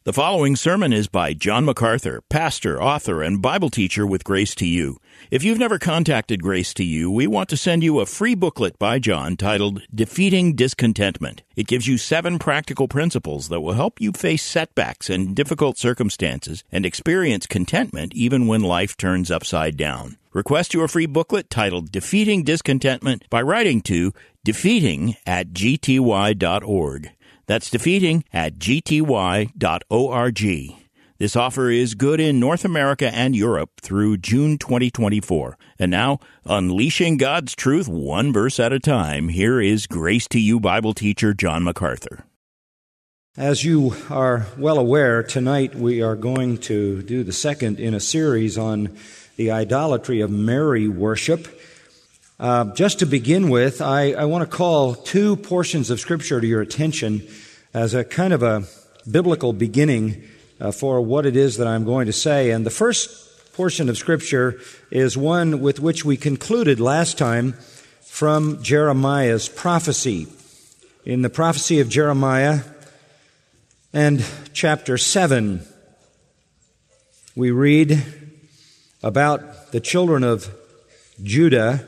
The following sermon is by John MacArthur, pastor, author, and Bible teacher with Grace to You. If you've never contacted Grace to You, we want to send you a free booklet by John titled Defeating Discontentment. It gives you 7 practical principles that will help you face setbacks and difficult circumstances and experience contentment even when life turns upside down. Request your free booklet titled Defeating Discontentment by writing to defeating@gty.org. That's defeating@gty.org. This offer is good in North America and Europe through June 2024. And now, unleashing God's truth one verse at a time, here is Grace to You Bible teacher John MacArthur. As you are well aware, tonight we are going to do the second in a series on the idolatry of Mary worship. Just to begin with, I want to call 2 portions of Scripture to your attention as a kind of a biblical beginning for what it is that I'm going to say. And the first portion of Scripture is one with which we concluded last time from Jeremiah's prophecy. In the prophecy of Jeremiah and chapter 7, we read about the children of Judah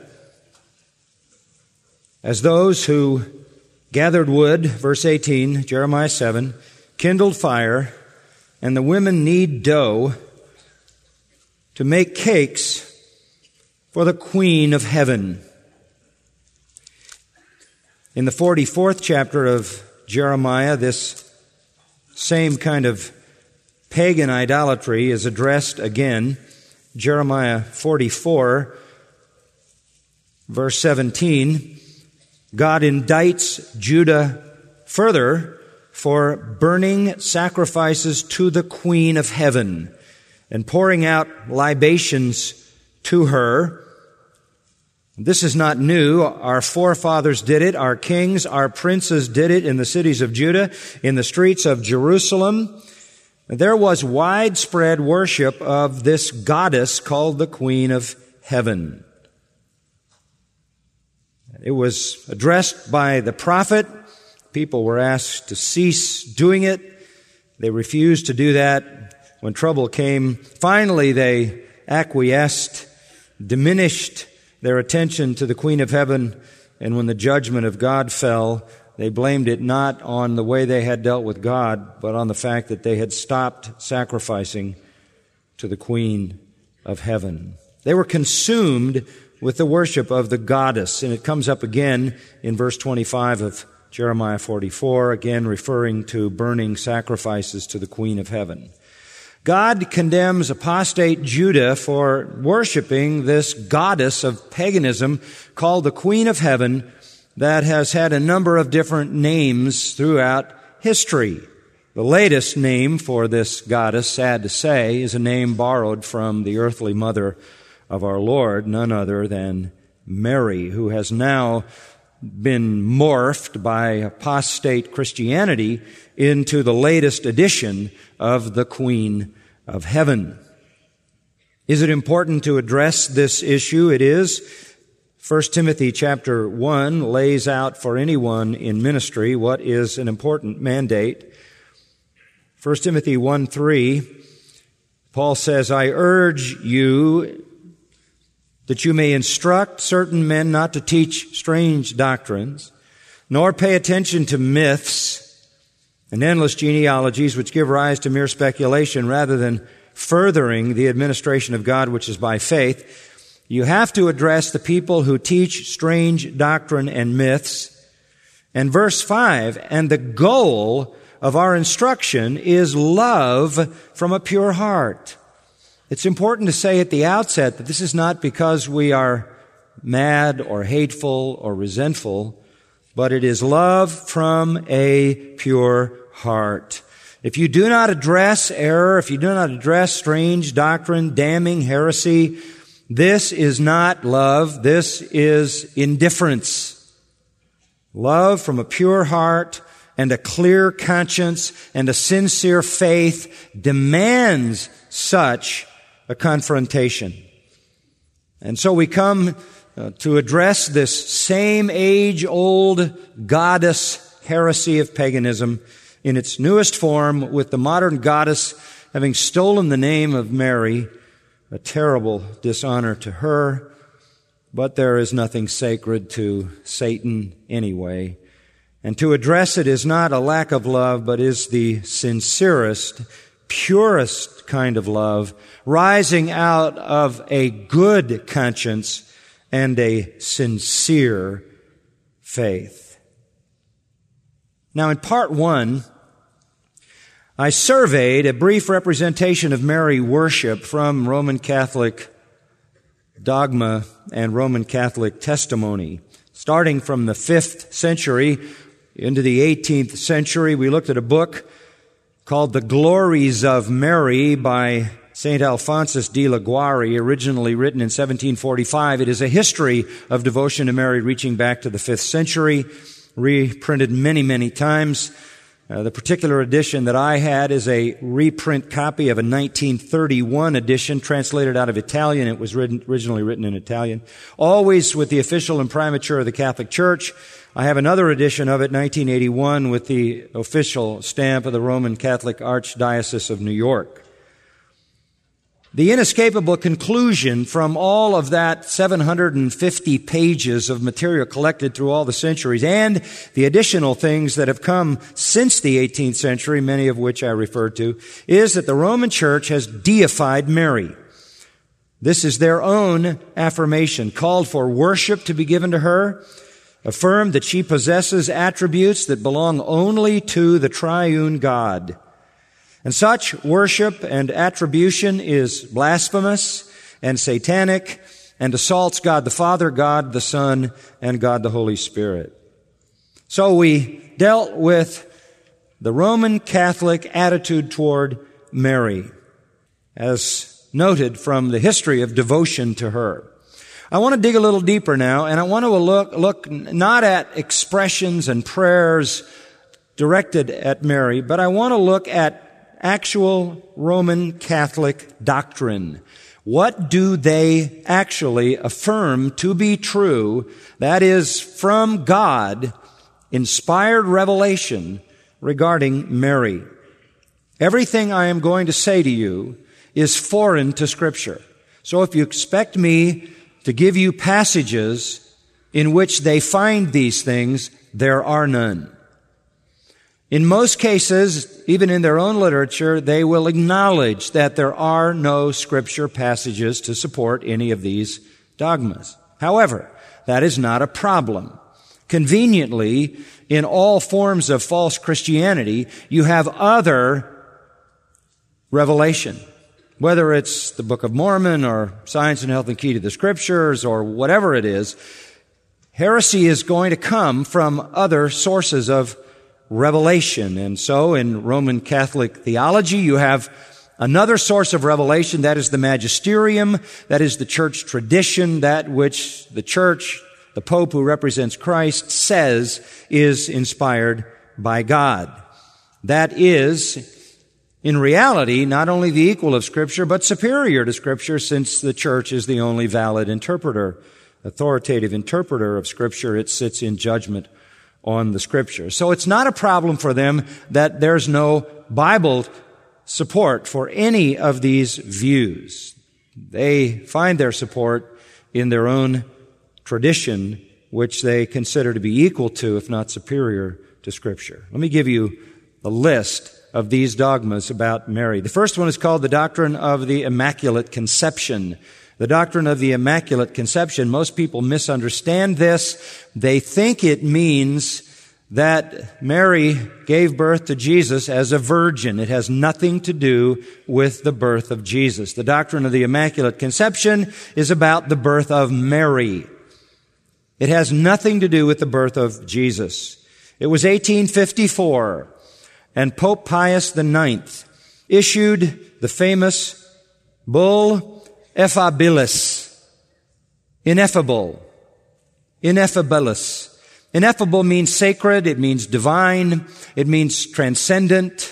as those who gathered wood, verse 18, Jeremiah 7, kindled fire, and the women knead dough to make cakes for the Queen of Heaven. In the 44th chapter of Jeremiah, this same kind of pagan idolatry is addressed again. Jeremiah 44, verse 17, God indicts Judah further for burning sacrifices to the Queen of Heaven and pouring out libations to her. This is not new. Our forefathers did it. Our kings, our princes did it in the cities of Judah, in the streets of Jerusalem. There was widespread worship of this goddess called the Queen of Heaven. It was addressed by the prophet. People were asked to cease doing it. They refused to do that. When trouble came, finally they acquiesced, diminished their attention to the Queen of Heaven, and when the judgment of God fell, they blamed it not on the way they had dealt with God, but on the fact that they had stopped sacrificing to the Queen of Heaven. They were consumed with the worship of the goddess, and it comes up again in verse 25 of Jeremiah 44, again referring to burning sacrifices to the Queen of Heaven. God condemns apostate Judah for worshiping this goddess of paganism called the Queen of Heaven that has had a number of different names throughout history. The latest name for this goddess, sad to say, is a name borrowed from the earthly mother of our Lord, none other than Mary, who has now been morphed by apostate Christianity into the latest edition of the Queen of Heaven. Is it important to address this issue? It is. 1 Timothy chapter 1 lays out for anyone in ministry what is an important mandate. 1 Timothy 1:3, Paul says, I urge you that you may instruct certain men not to teach strange doctrines, nor pay attention to myths and endless genealogies which give rise to mere speculation rather than furthering the administration of God which is by faith. You have to address the people who teach strange doctrine and myths. And verse 5, and the goal of our instruction is love from a pure heart. It's important to say at the outset that this is not because we are mad or hateful or resentful, but it is love from a pure heart. If you do not address error, if you do not address strange doctrine, damning heresy, this is not love, this is indifference. Love from a pure heart and a clear conscience and a sincere faith demands such a confrontation. And so we come to address this same age-old goddess heresy of paganism in its newest form, with the modern goddess having stolen the name of Mary, a terrible dishonor to her. But there is nothing sacred to Satan anyway. And to address it is not a lack of love, but is the sincerest, purest kind of love, rising out of a good conscience and a sincere faith. Now, in part 1, I surveyed a brief representation of Mary worship from Roman Catholic dogma and Roman Catholic testimony. Starting from the 5th century into the 18th century, we looked at a book called The Glories of Mary by St. Alphonsus de Liguori, originally written in 1745. It is a history of devotion to Mary reaching back to the 5th century, reprinted many, many times. The particular edition that I had is a reprint copy of a 1931 edition, translated out of Italian. It was originally written in Italian. Always with the official imprimatur of the Catholic Church. I have another edition of it, 1981, with the official stamp of the Roman Catholic Archdiocese of New York. The inescapable conclusion from all of that 750 pages of material collected through all the centuries and the additional things that have come since the 18th century, many of which I referred to, is that the Roman Church has deified Mary. This is their own affirmation, called for worship to be given to her, affirmed that she possesses attributes that belong only to the triune God. And such worship and attribution is blasphemous and satanic and assaults God the Father, God the Son, and God the Holy Spirit. So we dealt with the Roman Catholic attitude toward Mary, as noted from the history of devotion to her. I want to dig a little deeper now, and I want to look not at expressions and prayers directed at Mary, but I want to look at actual Roman Catholic doctrine. What do they actually affirm to be true, that is, from God, inspired revelation regarding Mary? Everything I am going to say to you is foreign to Scripture. So if you expect me to give you passages in which they find these things, there are none. In most cases, even in their own literature, they will acknowledge that there are no Scripture passages to support any of these dogmas. However, that is not a problem. Conveniently, in all forms of false Christianity, you have other revelation. Whether it's the Book of Mormon or Science and Health and Key to the Scriptures or whatever it is, heresy is going to come from other sources of revelation. And so in Roman Catholic theology, you have another source of revelation. That is the magisterium. That is the church tradition, that which the church, the Pope who represents Christ, says is inspired by God. That is, in reality, not only the equal of Scripture, but superior to Scripture, since the church is the only valid interpreter, authoritative interpreter of Scripture. It sits in judgment on the Scripture. So it's not a problem for them that there's no Bible support for any of these views. They find their support in their own tradition, which they consider to be equal to, if not superior to Scripture. Let me give you a list of these dogmas about Mary. The first one is called the doctrine of the Immaculate Conception. The doctrine of the Immaculate Conception, most people misunderstand this. They think it means that Mary gave birth to Jesus as a virgin. It has nothing to do with the birth of Jesus. The doctrine of the Immaculate Conception is about the birth of Mary. It has nothing to do with the birth of Jesus. It was 1854, and Pope Pius IX issued the famous bull Effabilis. Ineffable. Ineffabilis. Ineffable means sacred. It means divine. It means transcendent.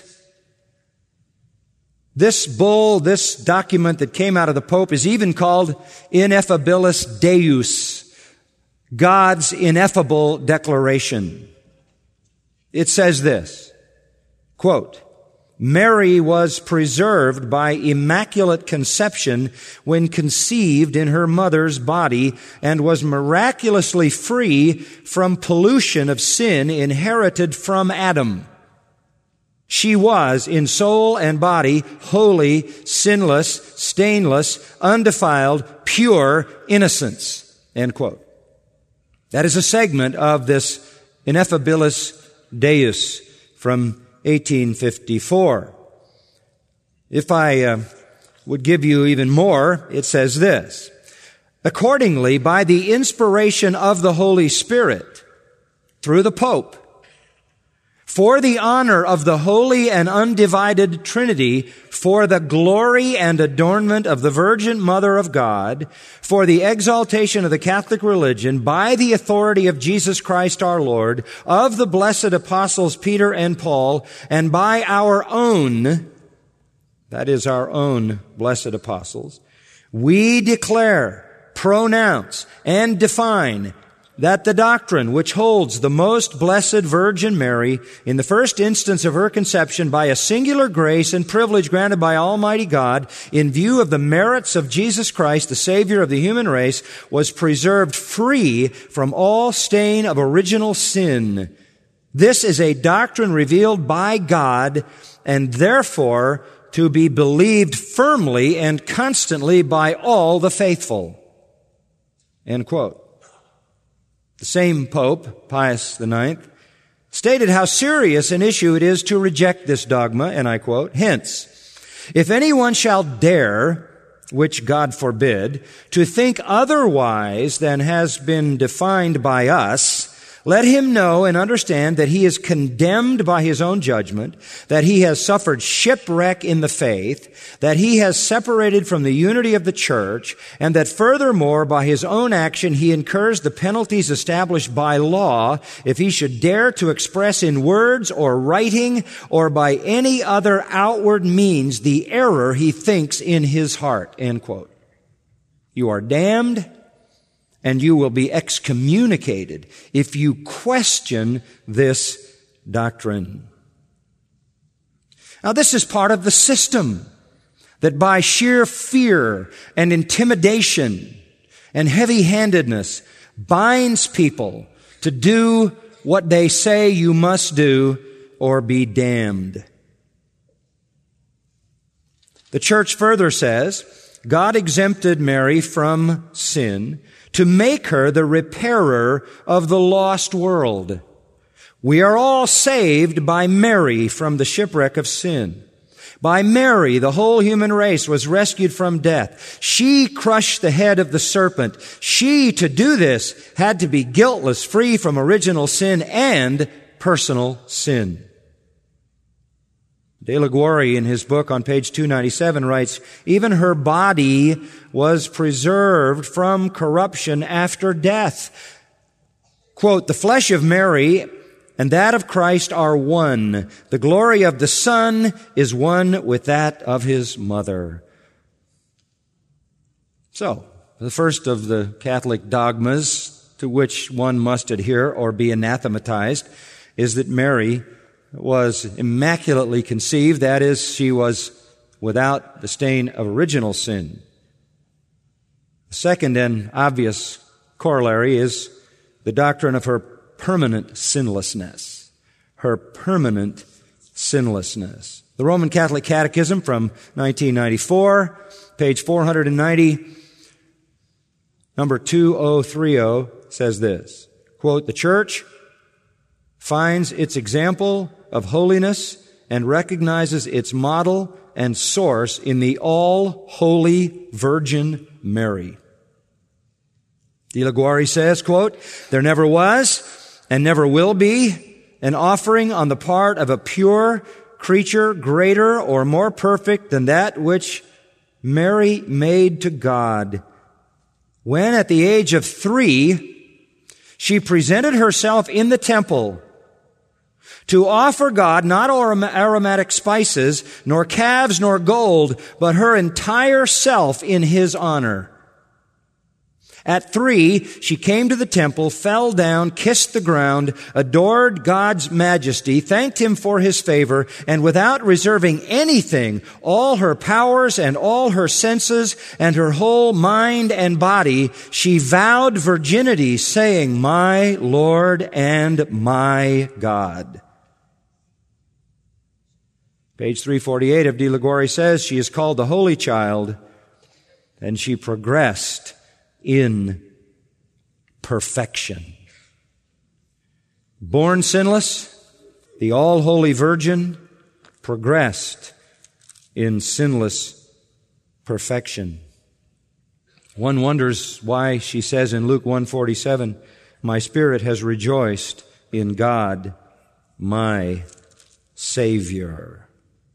This bull, this document that came out of the Pope, is even called Ineffabilis Deus, God's ineffable declaration. It says this: Quote, Mary was preserved by immaculate conception when conceived in her mother's body and was miraculously free from pollution of sin inherited from Adam. She was, in soul and body, holy, sinless, stainless, undefiled, pure innocence. End quote. That is a segment of this Ineffabilis Deus from 1854. If I would give you even more, it says this: accordingly, by the inspiration of the Holy Spirit, through the Pope, for the honor of the holy and undivided Trinity, for the glory and adornment of the Virgin Mother of God, for the exaltation of the Catholic religion, by the authority of Jesus Christ our Lord, of the blessed apostles Peter and Paul, and by our own, that is our own blessed apostles, we declare, pronounce, and define that the doctrine which holds the most blessed Virgin Mary in the first instance of her conception by a singular grace and privilege granted by Almighty God in view of the merits of Jesus Christ, the Savior of the human race, was preserved free from all stain of original sin. This is a doctrine revealed by God and therefore to be believed firmly and constantly by all the faithful. End quote. The same Pope, Pius IX, stated how serious an issue it is to reject this dogma, and I quote, hence, if anyone shall dare, which God forbid, to think otherwise than has been defined by us, let him know and understand that he is condemned by his own judgment, that he has suffered shipwreck in the faith, that he has separated from the unity of the church, and that furthermore, by his own action, he incurs the penalties established by law if he should dare to express in words or writing or by any other outward means the error he thinks in his heart. End quote. You are damned, and you will be excommunicated if you question this doctrine. Now, this is part of the system that by sheer fear and intimidation and heavy-handedness binds people to do what they say you must do or be damned. The church further says, God exempted Mary from sin to make her the repairer of the lost world. We are all saved by Mary from the shipwreck of sin. By Mary, the whole human race was rescued from death. She crushed the head of the serpent. She, to do this, had to be guiltless, free from original sin and personal sin. De La Guerre, in his book on page 297, writes, even her body was preserved from corruption after death. Quote, the flesh of Mary and that of Christ are one. The glory of the Son is one with that of his mother. So, the first of the Catholic dogmas to which one must adhere or be anathematized is that Mary was immaculately conceived, that is, she was without the stain of original sin. The second and obvious corollary is the doctrine of her permanent sinlessness. Her permanent sinlessness. The Roman Catholic Catechism from 1994, page 490, number 2030, says this, quote, the Church finds its example of holiness and recognizes its model and source in the all-holy Virgin Mary. De La Guerre says, quote, there never was and never will be an offering on the part of a pure creature greater or more perfect than that which Mary made to God. When at the age of 3, she presented herself in the temple to offer God not aromatic spices, nor calves, nor gold, but her entire self in His honor. At 3, she came to the temple, fell down, kissed the ground, adored God's majesty, thanked him for his favor, and without reserving anything, all her powers and all her senses and her whole mind and body, she vowed virginity, saying, "My Lord and my God." Page 348 of De La Glory says she is called the Holy Child, and she progressed in perfection. Born sinless, the all-holy Virgin progressed in sinless perfection. One wonders why she says in Luke 1:47, "My spirit has rejoiced in God, my Savior."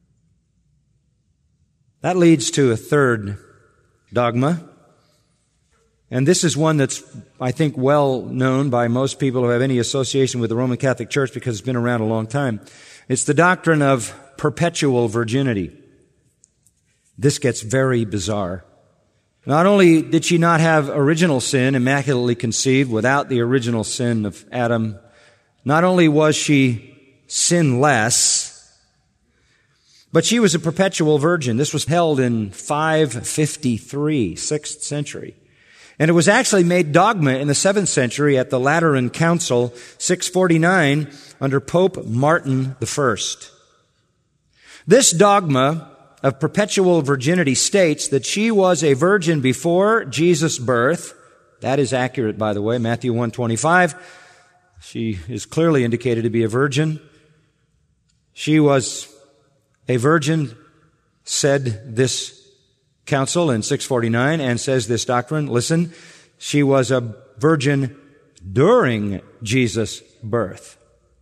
That leads to a third dogma. And this is one that's, I think, well known by most people who have any association with the Roman Catholic Church because it's been around a long time. It's the doctrine of perpetual virginity. This gets very bizarre. Not only did she not have original sin, immaculately conceived without the original sin of Adam, not only was she sinless, but she was a perpetual virgin. This was held in 553, 6th century. And it was actually made dogma in the 7th century at the Lateran Council, 649, under Pope Martin I. This dogma of perpetual virginity states that she was a virgin before Jesus' birth. That is accurate, by the way, Matthew 1:25. She is clearly indicated to be a virgin. She was a virgin, said this council in 649, and says this doctrine. Listen, she was a virgin during Jesus' birth.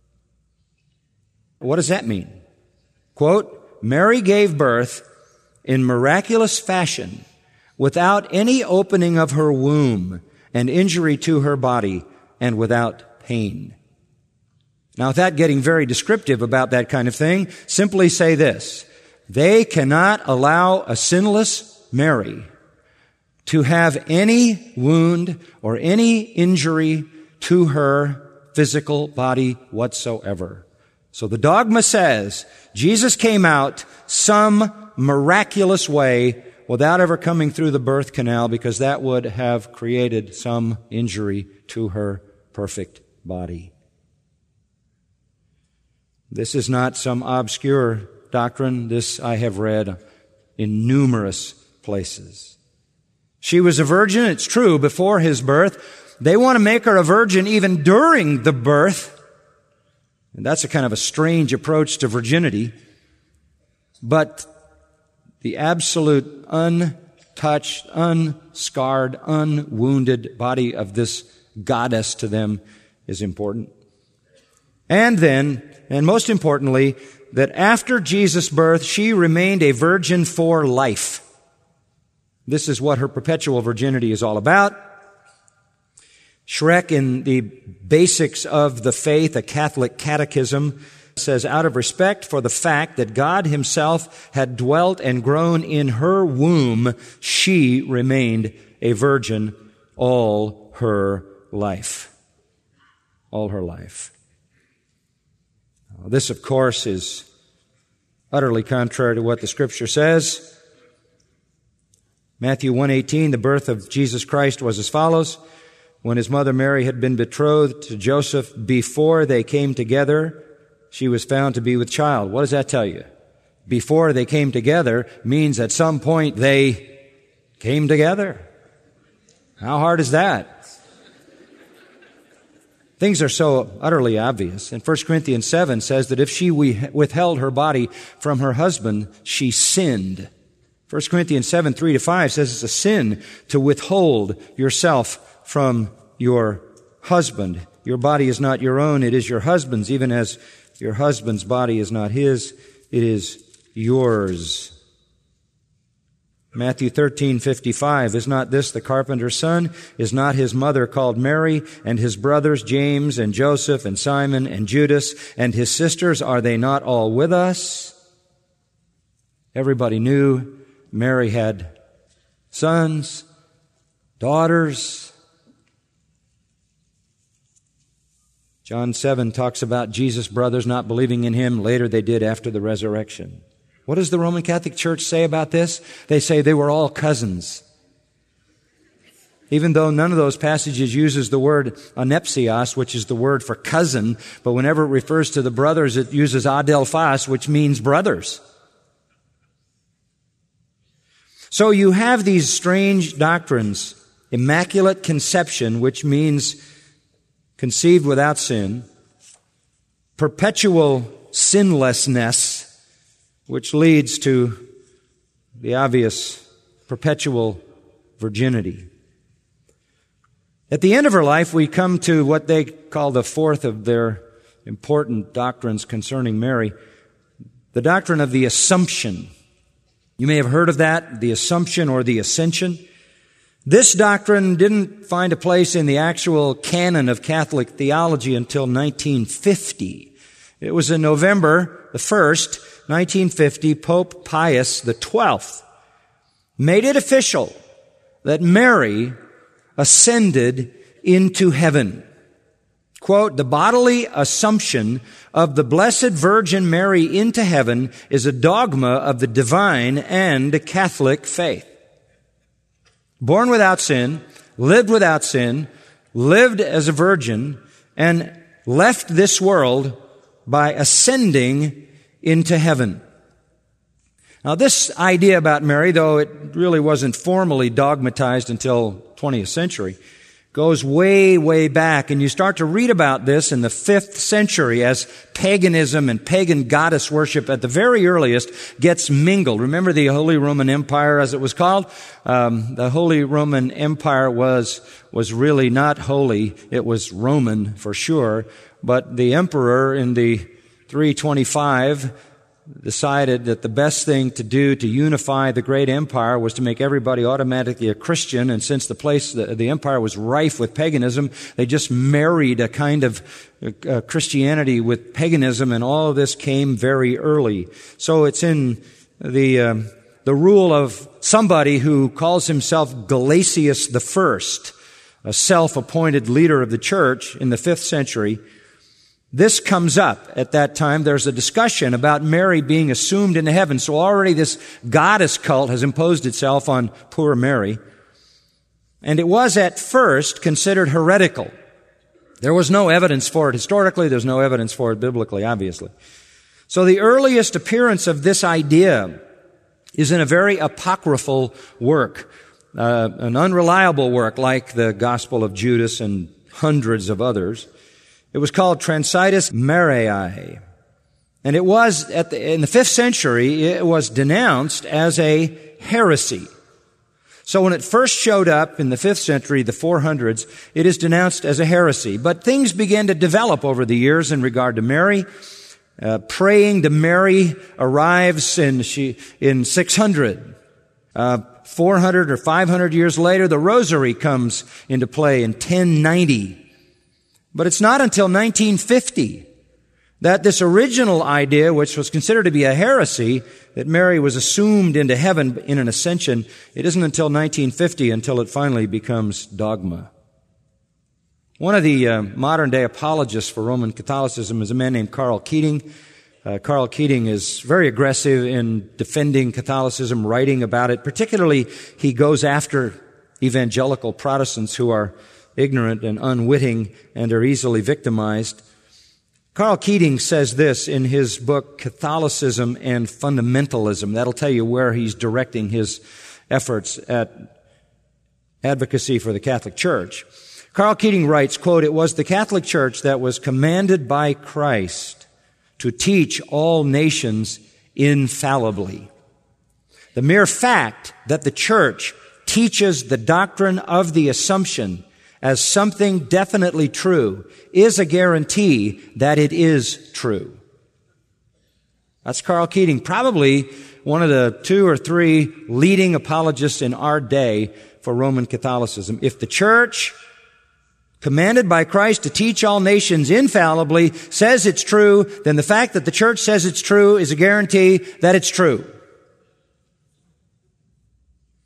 What does that mean? Quote, "Mary gave birth in miraculous fashion without any opening of her womb and injury to her body and without pain." Now, without getting very descriptive about that kind of thing, simply say this: they cannot allow a sinless Mary to have any wound or any injury to her physical body whatsoever. So the dogma says Jesus came out some miraculous way without ever coming through the birth canal, because that would have created some injury to her perfect body. This is not some obscure doctrine. This I have read in numerous places. She was a virgin, it's true, before his birth. They want to make her a virgin even during the birth. And that's a kind of a strange approach to virginity. But the absolute untouched, unscarred, unwounded body of this goddess to them is important. And then, and most importantly, that after Jesus' birth, she remained a virgin for life. This is what her perpetual virginity is all about. Schreck, in the Basics of the Faith, a Catholic catechism, says, out of respect for the fact that God himself had dwelt and grown in her womb, she remained a virgin all her life. All her life. This, of course, is utterly contrary to what the Scripture says. Matthew 1:18, the birth of Jesus Christ was as follows. When his mother Mary had been betrothed to Joseph before they came together, she was found to be with child. What does that tell you? Before they came together means at some point they came together. How hard is that? Things are so utterly obvious. And 1 Corinthians 7 says that if she withheld her body from her husband, she sinned. 1 Corinthians 7, 3-5 says it's a sin to withhold yourself from your husband. Your body is not your own, it is your husband's. Even as your husband's body is not his, it is yours. Matthew 13:55, is not this the carpenter's son? Is not his mother called Mary, and his brothers James and Joseph and Simon and Judas, and his sisters, are they not all with us? Everybody knew Mary had sons, daughters, John 7 talks about Jesus' brothers not believing in him. Later they did after the resurrection. What does the Roman Catholic Church say about this? They say they were all cousins. Even though none of those passages uses the word anepsios, which is the word for cousin, but whenever it refers to the brothers, it uses adelphos, which means brothers. So you have these strange doctrines. Immaculate conception, which means conceived without sin. Perpetual sinlessness, which leads to the obvious perpetual virginity. At the end of her life, we come to what they call the fourth of their important doctrines concerning Mary, the doctrine of the Assumption. You may have heard of that, the Assumption or the Ascension. This doctrine didn't find a place in the actual canon of Catholic theology until 1950. It was in November the 1st, 1950, Pope Pius XII made it official that Mary ascended into heaven. Quote, "The bodily assumption of the Blessed Virgin Mary into heaven is a dogma of the divine and Catholic faith. Born without sin, lived without sin, lived as a virgin, and left this world by ascending into heaven." Now this idea about Mary, though it really wasn't formally dogmatized until 20th century, goes way, way back. And you start to read about this in the 5th century as paganism and pagan goddess worship at the very earliest gets mingled. Remember the Holy Roman Empire, as it was called? The Holy Roman Empire was really not holy. It was Roman for sure. But the emperor in the 325 decided that the best thing to do to unify the great empire was to make everybody automatically a Christian. And since the empire was rife with paganism, they just married a kind of Christianity with paganism, and all of this came very early. So it's in the rule of somebody who calls himself Gelasius I, a self-appointed leader of the church in the 5th century. This comes up at that time. There's a discussion about Mary being assumed into heaven. So already this goddess cult has imposed itself on poor Mary. And it was at first considered heretical. There was no evidence for it historically. There's no evidence for it biblically, obviously. So the earliest appearance of this idea is in a very apocryphal work, an unreliable work like the Gospel of Judas and hundreds of others. It was called Transitus Mariae. And it was, in the 5th century, it was denounced as a heresy. So when it first showed up in the 5th century, the 400s, it is denounced as a heresy. But things began to develop over the years in regard to Mary. Praying to Mary arrives in 600. 400 or 500 years later, the Rosary comes into play in 1090. But it's not until 1950 that this original idea, which was considered to be a heresy, that Mary was assumed into heaven in an ascension, it isn't until 1950 until it finally becomes dogma. One of the modern-day apologists for Roman Catholicism is a man named Karl Keating. Karl Keating is very aggressive in defending Catholicism, writing about it. Particularly, he goes after evangelical Protestants who are ignorant and unwitting and are easily victimized. Karl Keating says this in his book, Catholicism and Fundamentalism. That'll tell you where he's directing his efforts at advocacy for the Catholic Church. Karl Keating writes, quote, "It was the Catholic Church that was commanded by Christ to teach all nations infallibly. The mere fact that the Church teaches the doctrine of the Assumption as something definitely true is a guarantee that it is true." That's Karl Keating, probably one of the 2 or 3 leading apologists in our day for Roman Catholicism. If the Church, commanded by Christ to teach all nations infallibly, says it's true, then the fact that the Church says it's true is a guarantee that it's true.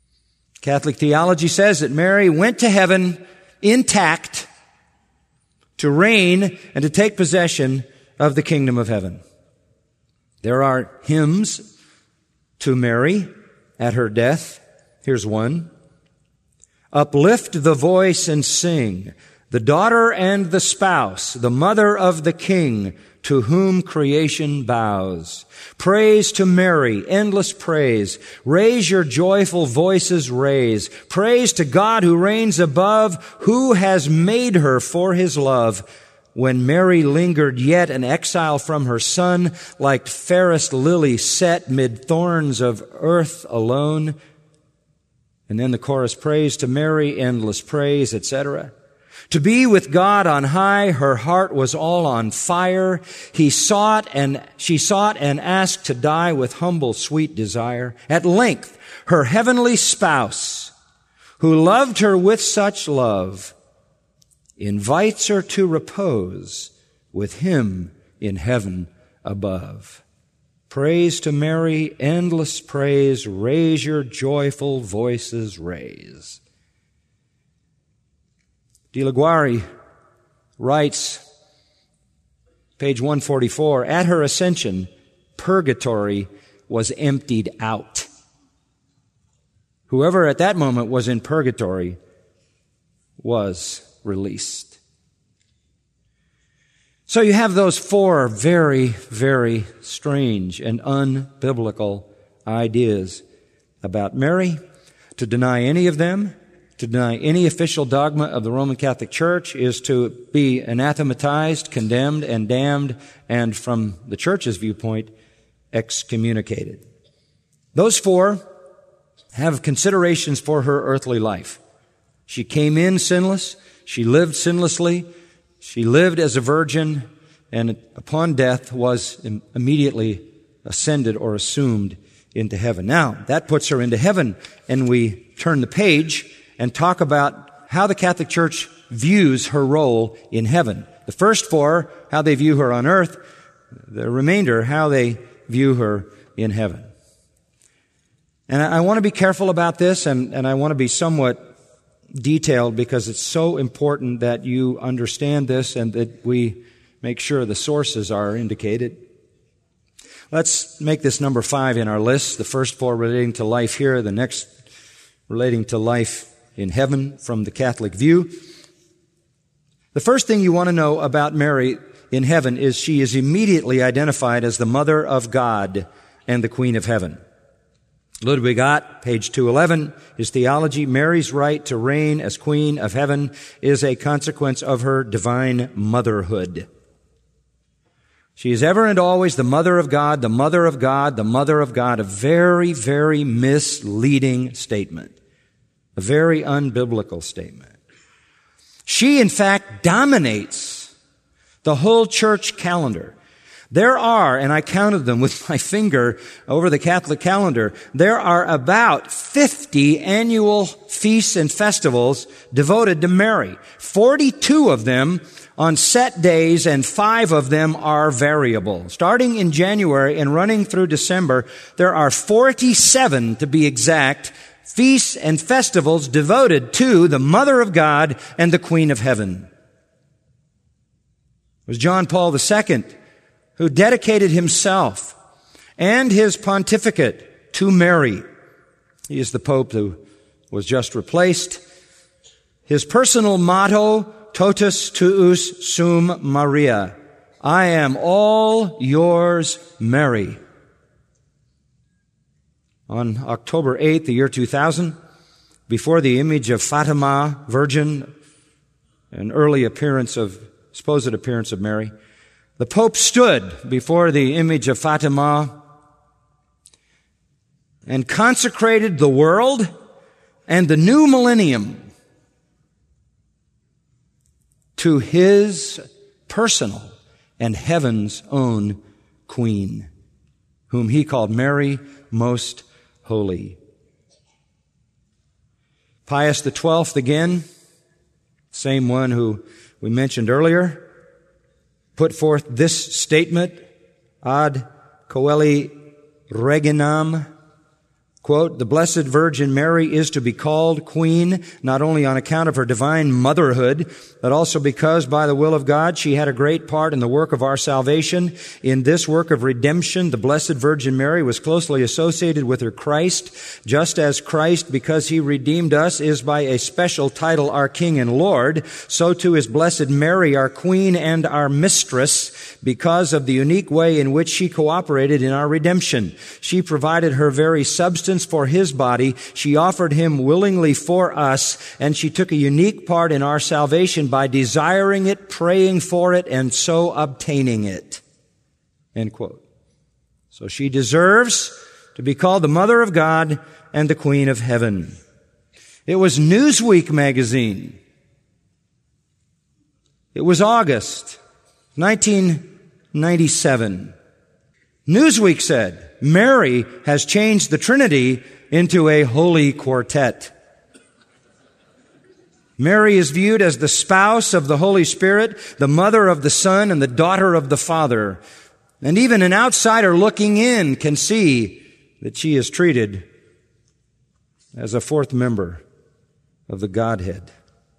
Catholic theology says that Mary went to heaven intact to reign and to take possession of the kingdom of heaven. There are hymns to Mary at her death. Here's one. Uplift the voice and sing, the daughter and the spouse, the mother of the King, to whom creation bows. Praise to Mary, endless praise. Raise your joyful voices, raise. Praise to God who reigns above, who has made her for his love. When Mary lingered yet an exile from her son, like fairest lily set mid thorns of earth alone. And then the chorus, praise to Mary, endless praise, etc. To be with God on high, her heart was all on fire. She sought and asked to die with humble, sweet desire. At length, her heavenly spouse, who loved her with such love, invites her to repose with him in heaven above. Praise to Mary, endless praise, raise your joyful voices, raise. De La Guare writes, page 144, at her ascension, purgatory was emptied out. Whoever at that moment was in purgatory was released. So you have those four very, very strange and unbiblical ideas about Mary. To deny any of them, to deny any official dogma of the Roman Catholic Church, is to be anathematized, condemned, and damned, and from the Church's viewpoint, excommunicated. Those four have considerations for her earthly life. She came in sinless. She lived sinlessly. She lived as a virgin, and upon death was immediately ascended or assumed into heaven. Now, that puts her into heaven, and we turn the page and talk about how the Catholic Church views her role in heaven. The first four, how they view her on earth. The remainder, how they view her in heaven. And I want to be careful about this, and I want to be somewhat detailed, because it's so important that you understand this and that we make sure the sources are indicated. Let's make this number 5 in our list. The first 4 relating to life here, the next relating to life in heaven from the Catholic view. The first thing you want to know about Mary in heaven is she is immediately identified as the Mother of God and the Queen of Heaven. Ludwig Ott, page 211, his theology, Mary's right to reign as Queen of Heaven is a consequence of her divine motherhood. She is ever and always the Mother of God, the Mother of God, the Mother of God. A very, very misleading statement. A very unbiblical statement. She, in fact, dominates the whole church calendar. There are, and I counted them with my finger over the Catholic calendar, there are about 50 annual feasts and festivals devoted to Mary. 42 of them on set days, and 5 of them are variable. Starting in January and running through December, there are 47, to be exact, feasts and festivals devoted to the Mother of God and the Queen of Heaven. It was John Paul II who dedicated himself and his pontificate to Mary. He is the Pope who was just replaced. His personal motto, totus tuus sum Maria. I am all yours, Mary. On October 8th, the year 2000, before the image of Fatima, Virgin, an early supposed appearance of Mary, the Pope stood before the image of Fatima and consecrated the world and the new millennium to his personal and heaven's own Queen, whom he called Mary Most Holy. Pius XII, again, same one who we mentioned earlier, put forth this statement, ad coeli reginam, Quote, "The Blessed Virgin Mary is to be called Queen, not only on account of her divine motherhood, but also because by the will of God she had a great part in the work of our salvation. In this work of redemption, the Blessed Virgin Mary was closely associated with her Christ, just as Christ, because he redeemed us, is by a special title our King and Lord, so too is Blessed Mary our Queen and our Mistress, because of the unique way in which she cooperated in our redemption. She provided her very substance for his body. She offered him willingly for us, and she took a unique part in our salvation by desiring it, praying for it, and so obtaining it." End quote. So she deserves to be called the Mother of God and the Queen of Heaven. It was Newsweek magazine. It was August 1997. Newsweek said, "Mary has changed the Trinity into a holy quartet." Mary is viewed as the spouse of the Holy Spirit, the mother of the Son, and the daughter of the Father. And even an outsider looking in can see that she is treated as a fourth member of the Godhead.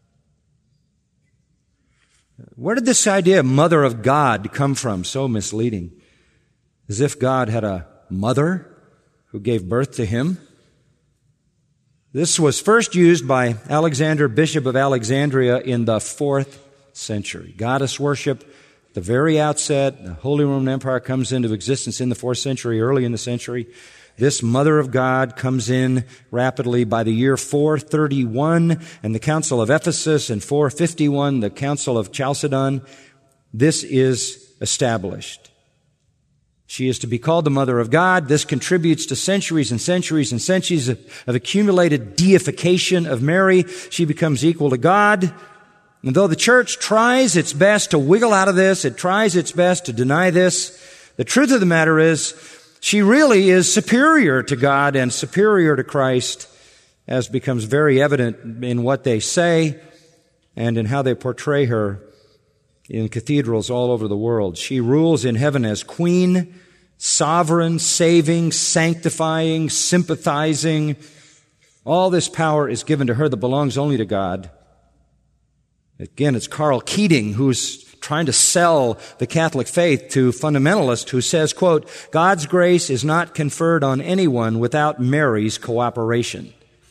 Where did this idea of Mother of God come from? So misleading. As if God had a mother who gave birth to him. This was first used by Alexander, Bishop of Alexandria, in the 4th century. Goddess worship, at the very outset, the Holy Roman Empire comes into existence in the 4th century, early in the century. This Mother of God comes in rapidly by the year 431, and the Council of Ephesus, and 451, the Council of Chalcedon. This is established. She is to be called the Mother of God. This contributes to centuries and centuries and centuries of accumulated deification of Mary. She becomes equal to God. And though the church tries its best to wiggle out of this, it tries its best to deny this, the truth of the matter is, she really is superior to God and superior to Christ, as becomes very evident in what they say and in how they portray her in cathedrals all over the world. She rules in heaven as Queen, sovereign, saving, sanctifying, sympathizing. All this power is given to her that belongs only to God. Again, it's Carl Keating who's trying to sell the Catholic faith to fundamentalists who says, quote, "God's grace is not conferred on anyone without Mary's cooperation."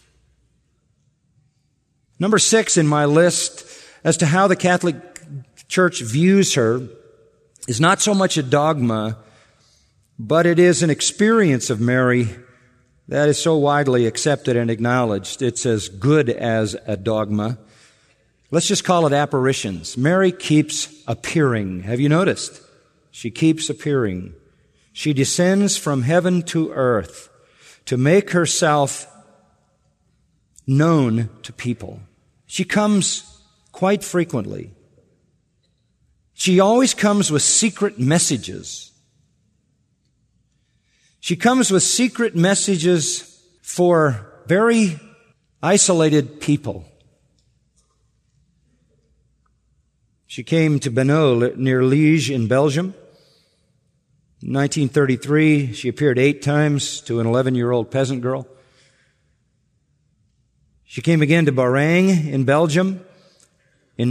Number 6 in my list as to how the Catholic Church views her is not so much a dogma, but it is an experience of Mary that is so widely accepted and acknowledged. It's as good as a dogma. Let's just call it apparitions. Mary keeps appearing. Have you noticed? She keeps appearing. She descends from heaven to earth to make herself known to people. She comes quite frequently. She always comes with secret messages. She comes with secret messages for very isolated people. She came to Benoît near Liège in Belgium. In 1933, she appeared 8 times to an 11-year-old peasant girl. She came again to Bahrain in Belgium in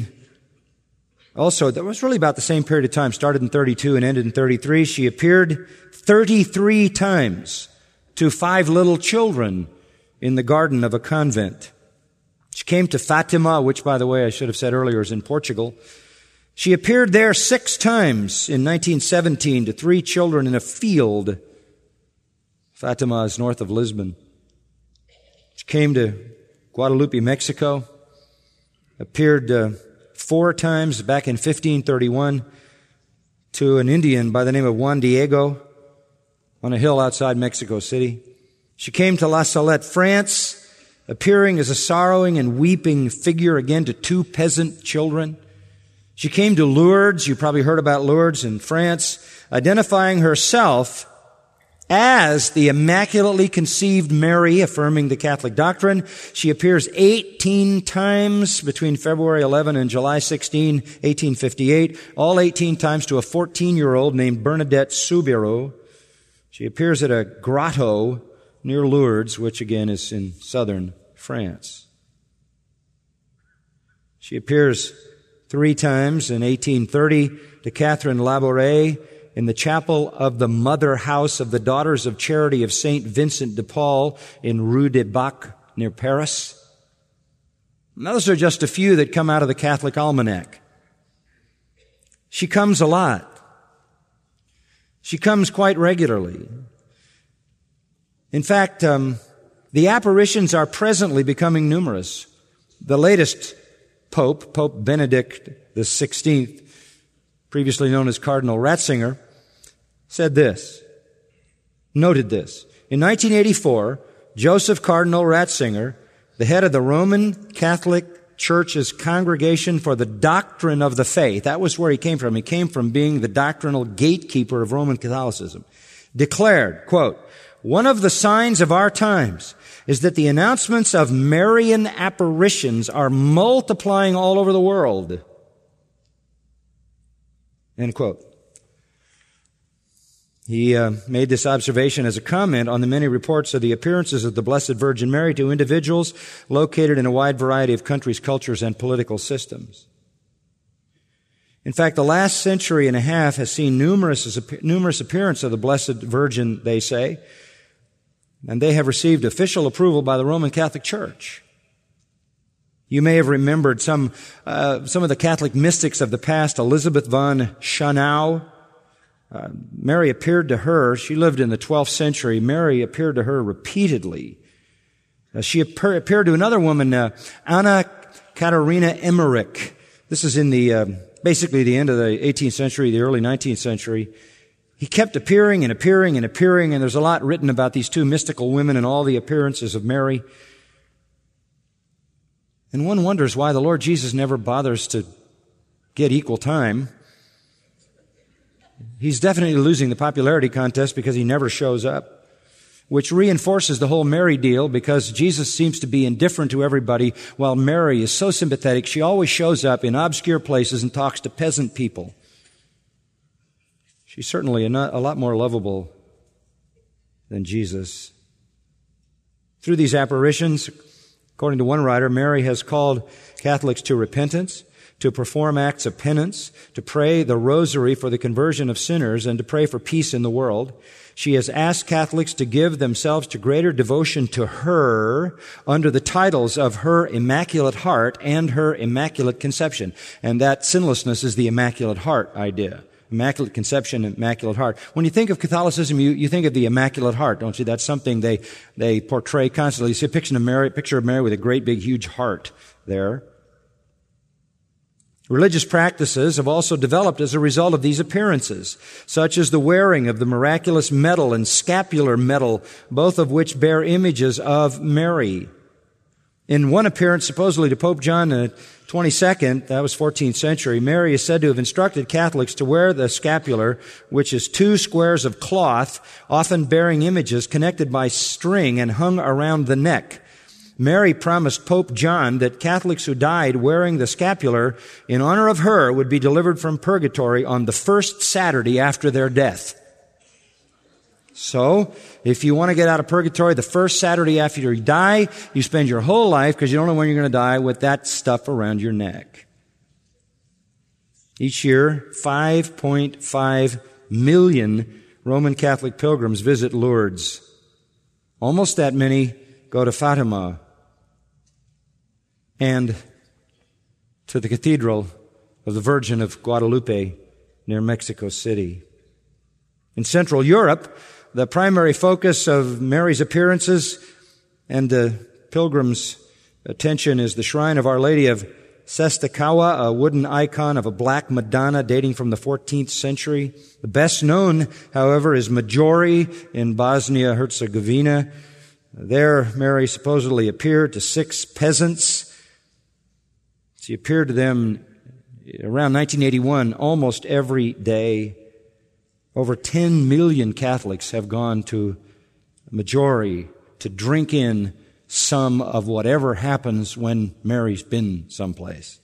Also, that was really about the same period of time, started in 32 and ended in 33. She appeared 33 times to 5 little children in the garden of a convent. She came to Fatima, which, by the way, I should have said earlier, is in Portugal. She appeared there 6 times in 1917 to 3 children in a field. Fatima is north of Lisbon. She came to Guadalupe, Mexico, appeared 4 times back in 1531 to an Indian by the name of Juan Diego on a hill outside Mexico City. She came to La Salette, France, appearing as a sorrowing and weeping figure again to 2 peasant children. She came to Lourdes, you probably heard about Lourdes in France, identifying herself as the immaculately conceived Mary, affirming the Catholic doctrine. She appears 18 times between February 11 and July 16, 1858, all 18 times to a 14-year-old named Bernadette Soubirous. She appears at a grotto near Lourdes, which again is in southern France. She appears 3 times in 1830 to Catherine Labouré in the chapel of the Mother House of the Daughters of Charity of St. Vincent de Paul in Rue des Bacs near Paris. And those are just a few that come out of the Catholic Almanac. She comes a lot. She comes quite regularly. In fact, the apparitions are presently becoming numerous. The latest Pope, Pope Benedict XVI, previously known as Cardinal Ratzinger, said this, noted this. In 1984, Joseph Cardinal Ratzinger, the head of the Roman Catholic Church's Congregation for the Doctrine of the Faith, that was where he came from. He came from being the doctrinal gatekeeper of Roman Catholicism, declared, quote, "One of the signs of our times is that the announcements of Marian apparitions are multiplying all over the world." End quote. He made this observation as a comment on the many reports of the appearances of the Blessed Virgin Mary to individuals located in a wide variety of countries, cultures, and political systems. In fact, the last century and a half has seen numerous appearances of the Blessed Virgin, they say, and they have received official approval by the Roman Catholic Church. You may have remembered some of the Catholic mystics of the past, Elizabeth von Schönau. Mary appeared to her. She lived in the 12th century. Mary appeared to her repeatedly. She appeared to another woman, Anna Katharina Emmerich. This is in basically the end of the 18th century, the early 19th century. He kept appearing and appearing and appearing, and there's a lot written about these two mystical women and all the appearances of Mary. And one wonders why the Lord Jesus never bothers to get equal time. He's definitely losing the popularity contest because he never shows up, which reinforces the whole Mary deal because Jesus seems to be indifferent to everybody while Mary is so sympathetic. She always shows up in obscure places and talks to peasant people. She's certainly a lot more lovable than Jesus. Through these apparitions, according to one writer, Mary has called Catholics to repentance, to perform acts of penance, to pray the rosary for the conversion of sinners, and to pray for peace in the world. She has asked Catholics to give themselves to greater devotion to her under the titles of her Immaculate Heart and her Immaculate Conception. And that sinlessness is the Immaculate Heart idea. Immaculate Conception, Immaculate Heart. When you think of Catholicism, you think of the Immaculate Heart, don't you? That's something they portray constantly. You see a picture of Mary with a great big huge heart there. Religious practices have also developed as a result of these appearances, such as the wearing of the miraculous medal and scapular medal, both of which bear images of Mary. In one appearance, supposedly to Pope John XXII, that was 14th century, Mary is said to have instructed Catholics to wear the scapular, which is 2 squares of cloth, often bearing images connected by string and hung around the neck. Mary promised Pope John that Catholics who died wearing the scapular in honor of her would be delivered from purgatory on the first Saturday after their death. So, if you want to get out of purgatory the first Saturday after you die, you spend your whole life, because you don't know when you're going to die, with that stuff around your neck. Each year, 5.5 million Roman Catholic pilgrims visit Lourdes. Almost that many go to Fatima and to the Cathedral of the Virgin of Guadalupe near Mexico City. In Central Europe, the primary focus of Mary's appearances and the pilgrims' attention is the shrine of Our Lady of Czestochowa, a wooden icon of a black Madonna dating from the 14th century. The best known, however, is Medjugorje in Bosnia-Herzegovina. There, Mary supposedly appeared to 6 peasants. She appeared to them around 1981 almost every day. Over 10 million Catholics have gone to Medjugorje to drink in some of whatever happens when Mary's been someplace.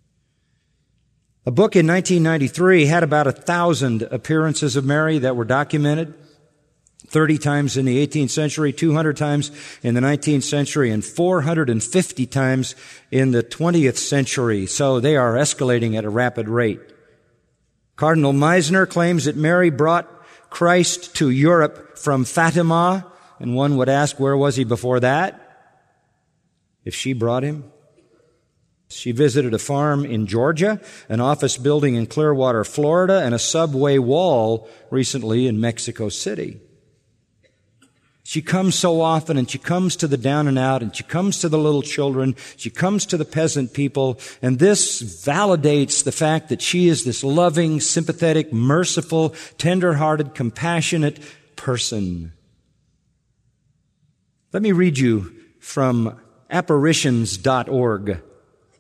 A book in 1993 had about 1,000 appearances of Mary that were documented. 30 times in the 18th century, 200 times in the 19th century, and 450 times in the 20th century. So they are escalating at a rapid rate. Cardinal Meisner claims that Mary brought Christ to Europe from Fatima, and one would ask, where was he before that? If she brought him. She visited a farm in Georgia, an office building in Clearwater, Florida, and a subway wall recently in Mexico City. She comes so often, and she comes to the down and out, and she comes to the little children, she comes to the peasant people, and this validates the fact that she is this loving, sympathetic, merciful, tender-hearted, compassionate person. Let me read you from apparitions.org.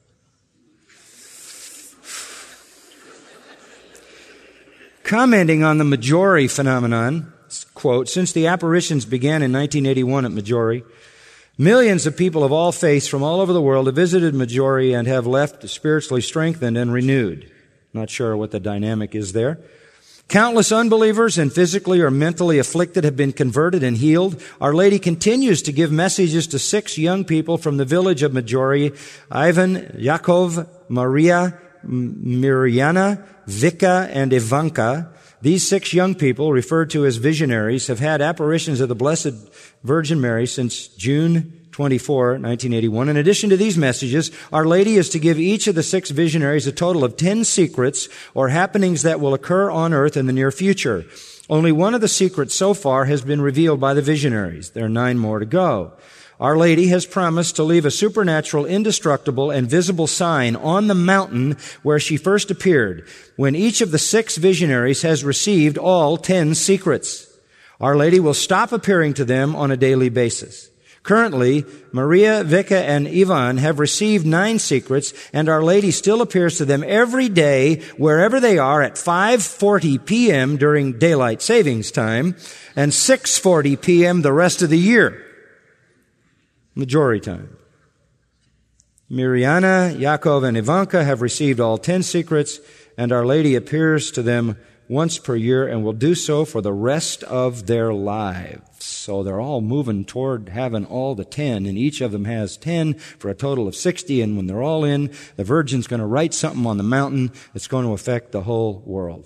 Commenting on the Maggiore phenomenon, quote, since the apparitions began in 1981 at Maggiore, millions of people of all faiths from all over the world have visited Maggiore and have left spiritually strengthened and renewed. Not sure what the dynamic is there. Countless unbelievers and physically or mentally afflicted have been converted and healed. Our Lady continues to give messages to 6 young people from the village of Maggiore: Ivan, Yakov, Maria, Miriana, Vika, and Ivanka. These 6 young people, referred to as visionaries, have had apparitions of the Blessed Virgin Mary since June 24, 1981. In addition to these messages, Our Lady is to give each of the 6 visionaries a total of 10 secrets or happenings that will occur on earth in the near future. Only one of the secrets so far has been revealed by the visionaries. There are 9 more to go. Our Lady has promised to leave a supernatural, indestructible, and visible sign on the mountain where she first appeared, when each of the 6 visionaries has received all 10 secrets. Our Lady will stop appearing to them on a daily basis. Currently, Maria, Vika, and Ivan have received 9 secrets, and Our Lady still appears to them every day, wherever they are, at 5:40 p.m. during daylight savings time, and 6:40 p.m. the rest of the year. Maggiore time. Miriana, Yaakov, and Ivanka have received all 10 secrets, and Our Lady appears to them once per year and will do so for the rest of their lives. So they're all moving toward having all the 10, and each of them has 10 for a total of 60, and when they're all in, the Virgin's going to write something on the mountain that's going to affect the whole world.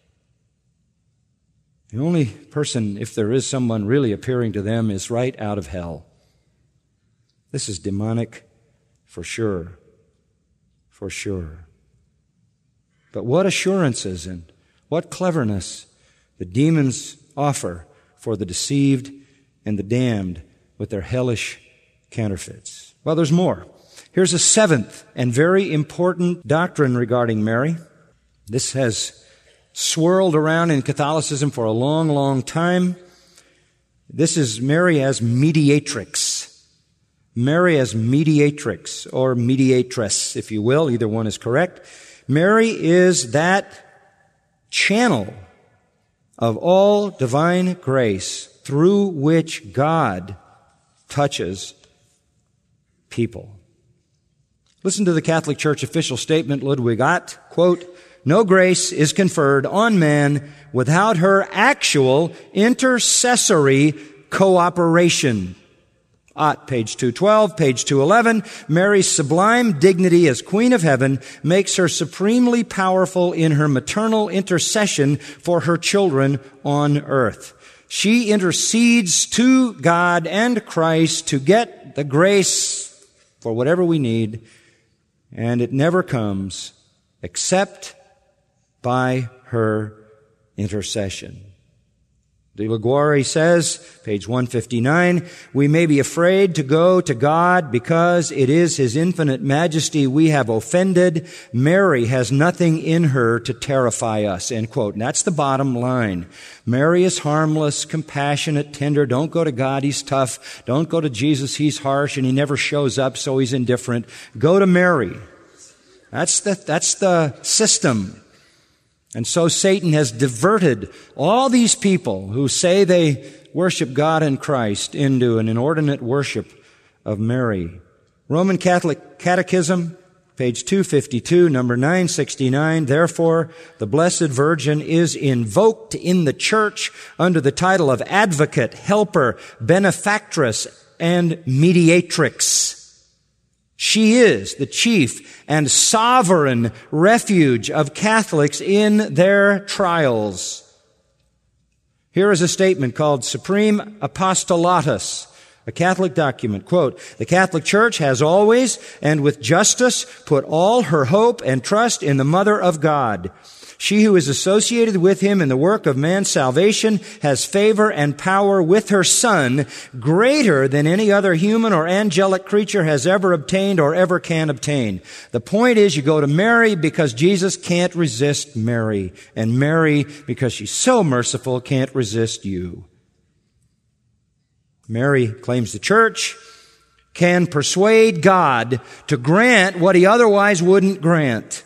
The only person, if there is someone really appearing to them, is right out of hell. This is demonic for sure. For sure. But what assurances and what cleverness the demons offer for the deceived and the damned with their hellish counterfeits. Well, there's more. Here's a 7th and very important doctrine regarding Mary. This has swirled around in Catholicism for a long, long time. This is Mary as mediatrix. Mary as mediatrix, or mediatress, if you will. Either one is correct. Mary is that channel of all divine grace through which God touches people. Listen to the Catholic Church official statement, Ludwig Ott, quote, no grace is conferred on man without her actual intercessory cooperation. Ott, page 212, page 211, Mary's sublime dignity as Queen of Heaven makes her supremely powerful in her maternal intercession for her children on earth. She intercedes to God and Christ to get the grace for whatever we need, and it never comes except by her intercession. De Liguori says, page 159, we may be afraid to go to God because it is His infinite majesty we have offended. Mary has nothing in her to terrify us, end quote. And that's the bottom line. Mary is harmless, compassionate, tender. Don't go to God, He's tough. Don't go to Jesus, He's harsh and He never shows up, so He's indifferent. Go to Mary. That's the system. And so Satan has diverted all these people who say they worship God and Christ into an inordinate worship of Mary. Roman Catholic Catechism, Page 252, number 969, therefore, the Blessed Virgin is invoked in the church under the title of advocate, helper, benefactress, and mediatrix. She is the chief and sovereign refuge of Catholics in their trials. Here is a statement called Supreme Apostolatus, a Catholic document. Quote, the Catholic Church has always and with justice put all her hope and trust in the Mother of God. She who is associated with him in the work of man's salvation has favor and power with her Son greater than any other human or angelic creature has ever obtained or ever can obtain. The point is, you go to Mary because Jesus can't resist Mary, and Mary, because she's so merciful, can't resist you. Mary, claims the Church, can persuade God to grant what he otherwise wouldn't grant.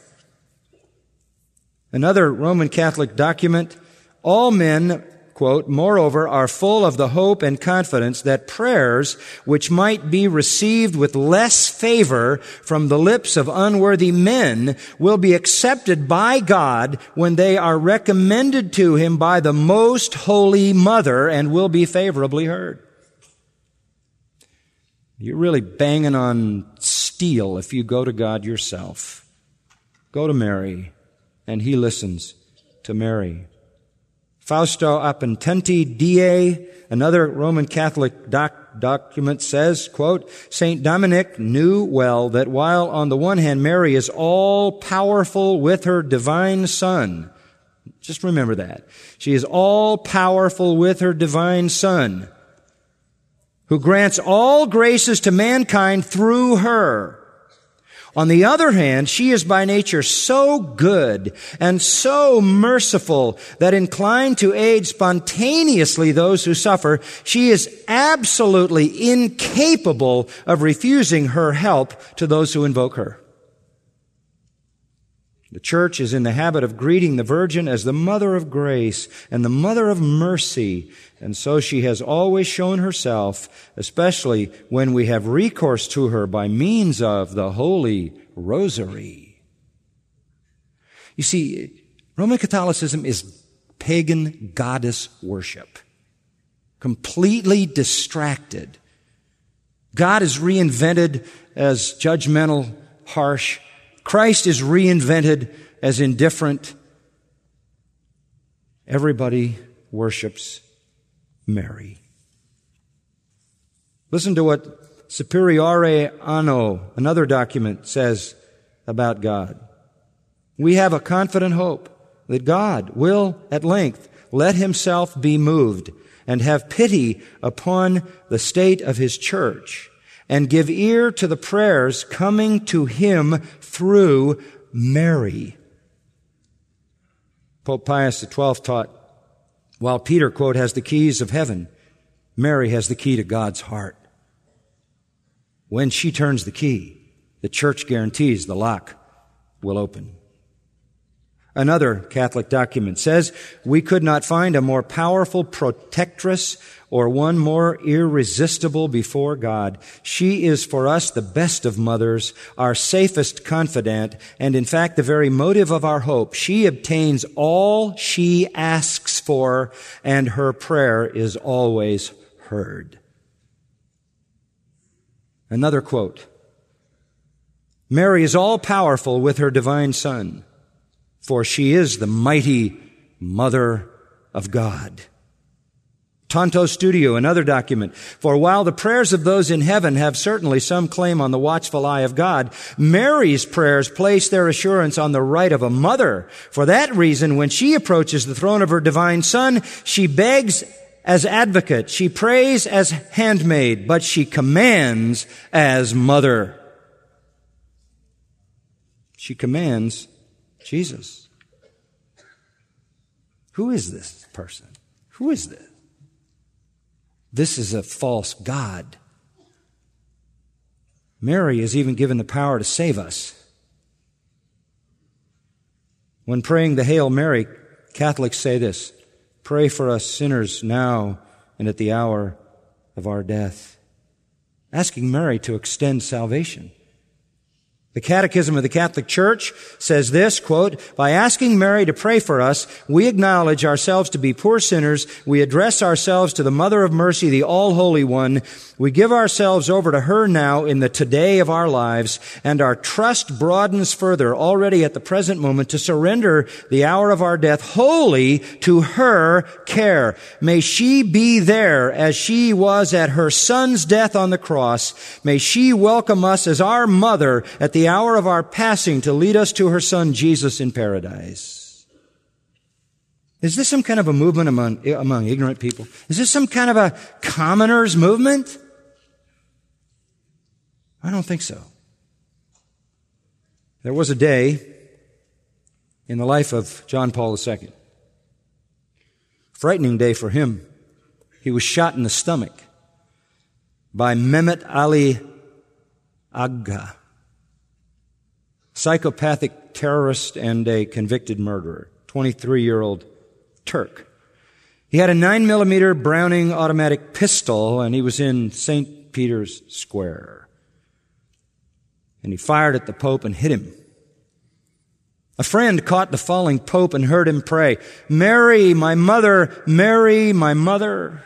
Another Roman Catholic document, all men, quote, moreover, are full of the hope and confidence that prayers which might be received with less favor from the lips of unworthy men will be accepted by God when they are recommended to him by the most holy Mother and will be favorably heard. You're really banging on steel if you go to God yourself. Go to Mary, and he listens to Mary. Fausto Appententi Die, another Roman Catholic document says, quote, St. Dominic knew well that while on the one hand Mary is all-powerful with her divine Son, just remember that, she is all-powerful with her divine Son, who grants all graces to mankind through her. On the other hand, she is by nature so good and so merciful that inclined to aid spontaneously those who suffer, she is absolutely incapable of refusing her help to those who invoke her. The Church is in the habit of greeting the Virgin as the Mother of Grace and the Mother of Mercy, and so she has always shown herself, especially when we have recourse to her by means of the Holy Rosary. You see, Roman Catholicism is pagan goddess worship, completely distracted. God is reinvented as judgmental, harsh. Christ is reinvented as indifferent. Everybody worships Mary. Listen to what Superiore Anno, another document, says about God. We have a confident hope that God will at length let himself be moved and have pity upon the state of his church and give ear to the prayers coming to him through Mary. Pope Pius XII taught, while Peter, quote, has the keys of heaven, Mary has the key to God's heart. When she turns the key, the Church guarantees the lock will open. Another Catholic document says, we could not find a more powerful protectress or one more irresistible before God. She is for us the best of mothers, our safest confidant, and in fact the very motive of our hope. She obtains all she asks for, and her prayer is always heard. Another quote, Mary is all-powerful with her divine Son, for she is the mighty Mother of God. Tanto Studio, another document. For while the prayers of those in heaven have certainly some claim on the watchful eye of God, Mary's prayers place their assurance on the right of a mother. For that reason, when she approaches the throne of her divine Son, she begs as advocate, she prays as handmaid, but she commands as mother. She commands Jesus. Who is this person? Who is this? This is a false god. Mary is even given the power to save us. When praying the Hail Mary, Catholics say this, pray for us sinners now and at the hour of our death, asking Mary to extend salvation. The Catechism of the Catholic Church says this, quote, "By asking Mary to pray for us, we acknowledge ourselves to be poor sinners. We address ourselves to the Mother of Mercy, the All-Holy One. We give ourselves over to her now in the today of our lives, and our trust broadens further already at the present moment to surrender the hour of our death wholly to her care. May she be there as she was at her Son's death on the cross. May she welcome us as our mother at the hour of our passing to lead us to her Son Jesus in paradise." Is this some kind of a movement among ignorant people? Is this some kind of a commoners movement? I don't think so. There was a day in the life of John Paul II. Frightening day for him. He was shot in the stomach by Mehmet Ali Agha, psychopathic terrorist and a convicted murderer, 23-year-old Turk. He had a 9mm Browning automatic pistol, and he was in St. Peter's Square. And he fired at the Pope and hit him. A friend caught the falling Pope and heard him pray, "Mary, my mother, Mary, my mother."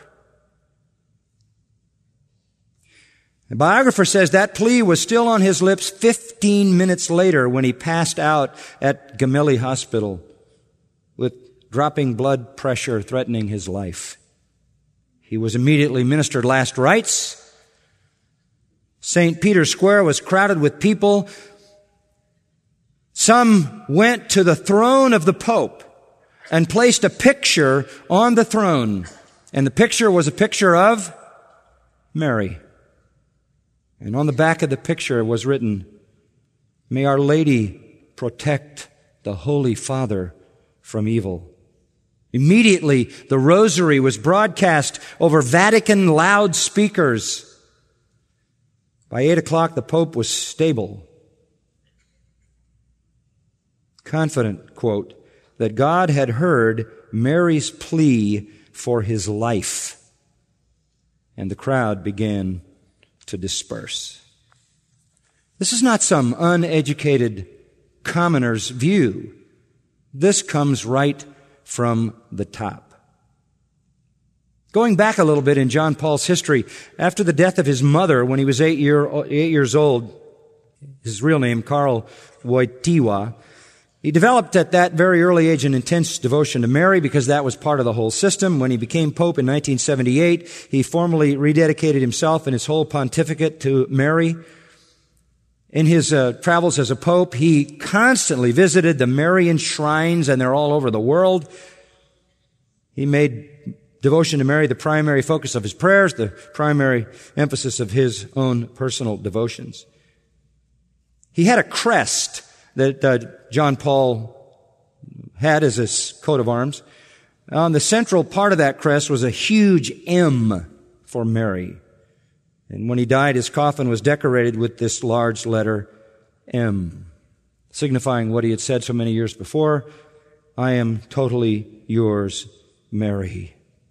The biographer says that plea was still on his lips 15 minutes later when he passed out at Gemelli Hospital with dropping blood pressure threatening his life. He was immediately ministered last rites. St. Peter's Square was crowded with people. Some went to the throne of the Pope and placed a picture on the throne. And the picture was a picture of Mary. And on the back of the picture was written, "May Our Lady protect the Holy Father from evil." Immediately, the rosary was broadcast over Vatican loudspeakers. By 8 o'clock, the Pope was stable, confident, quote, that God had heard Mary's plea for his life. And the crowd began to disperse. This is not some uneducated commoner's view. This comes right from the top. Going back a little bit in John Paul's history, after the death of his mother when he was 8 years old, his real name, Karl Wojtyła, he developed at that very early age an intense devotion to Mary because that was part of the whole system. When he became Pope in 1978, he formally rededicated himself and his whole pontificate to Mary. In his travels as a Pope, he constantly visited the Marian shrines, and they're all over the world. He made devotion to Mary the primary focus of his prayers, the primary emphasis of his own personal devotions. He had a crest that John Paul had as his coat of arms. On the central part of that crest was a huge M for Mary. And when he died, his coffin was decorated with this large letter M, signifying what he had said so many years before, "I am totally yours, Mary."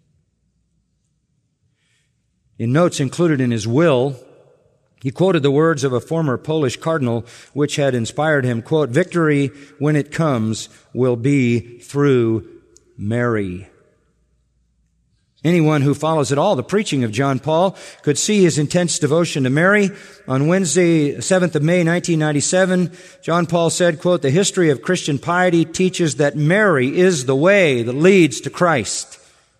In notes included in his will, he quoted the words of a former Polish cardinal which had inspired him, quote, "Victory, when it comes, will be through Mary." Anyone who follows at all the preaching of John Paul could see his intense devotion to Mary. On Wednesday, 7th of May, 1997, John Paul said, quote, "The history of Christian piety teaches that Mary is the way that leads to Christ."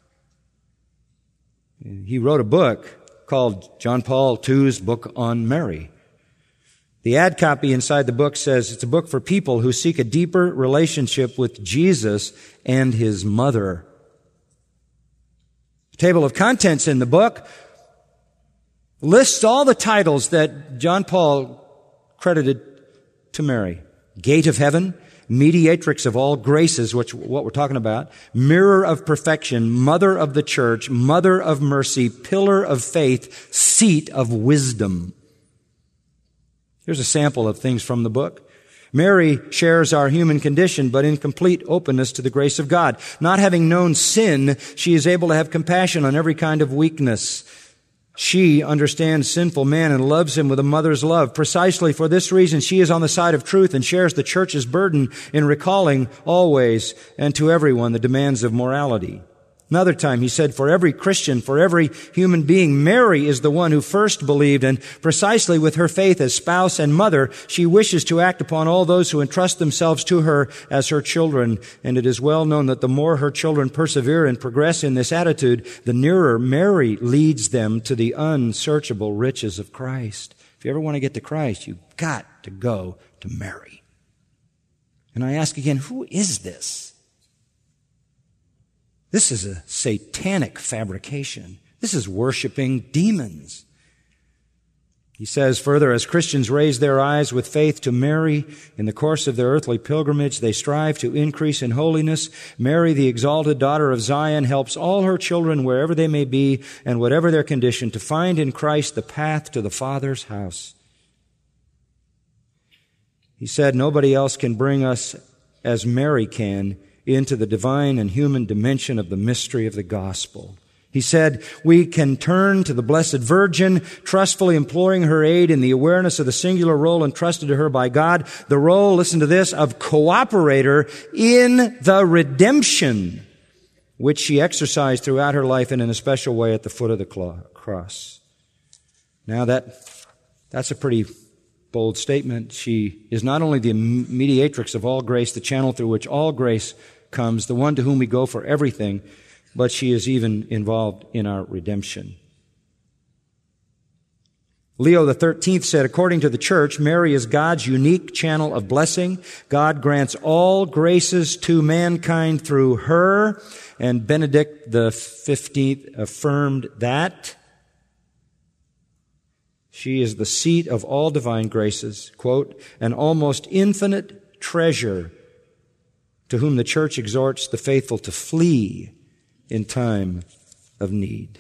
He wrote a book called John Paul II's Book on Mary. The ad copy inside the book says it's a book for people who seek a deeper relationship with Jesus and his mother. The table of contents in the book lists all the titles that John Paul credited to Mary. Gate of Heaven, Mediatrix of all graces, which what we're talking about, Mirror of perfection, Mother of the Church, Mother of mercy, Pillar of faith, Seat of wisdom. Here's a sample of things from the book. Mary shares our human condition, but in complete openness to the grace of God. Not having known sin, she is able to have compassion on every kind of weakness. She understands sinful man and loves him with a mother's love. Precisely for this reason, she is on the side of truth and shares the church's burden in recalling always and to everyone the demands of morality. Another time he said, for every Christian, for every human being, Mary is the one who first believed, and precisely with her faith as spouse and mother, she wishes to act upon all those who entrust themselves to her as her children. And it is well known that the more her children persevere and progress in this attitude, the nearer Mary leads them to the unsearchable riches of Christ. If you ever want to get to Christ, you've got to go to Mary. And I ask again, who is this? This is a satanic fabrication. This is worshiping demons. He says further, as Christians raise their eyes with faith to Mary in the course of their earthly pilgrimage, they strive to increase in holiness. Mary, the exalted daughter of Zion, helps all her children wherever they may be and whatever their condition to find in Christ the path to the Father's house. He said, nobody else can bring us as Mary can into the divine and human dimension of the mystery of the gospel. He said, we can turn to the Blessed Virgin, trustfully imploring her aid in the awareness of the singular role entrusted to her by God, the role, listen to this, of cooperator in the redemption, which she exercised throughout her life and in a special way at the foot of the cross. Now that's a pretty bold statement. She is not only the mediatrix of all grace, the channel through which all grace comes, the one to whom we go for everything, but she is even involved in our redemption. Leo XIII said, according to the church, Mary is God's unique channel of blessing. God grants all graces to mankind through her, and Benedict XV affirmed that she is the seat of all divine graces, quote, an almost infinite treasure to whom the church exhorts the faithful to flee in time of need.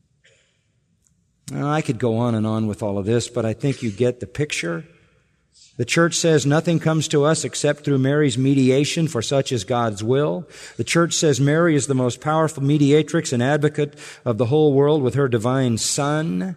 Now, I could go on and on with all of this, but I think you get the picture. The church says nothing comes to us except through Mary's mediation, for such is God's will. The church says Mary is the most powerful mediatrix and advocate of the whole world with her divine Son.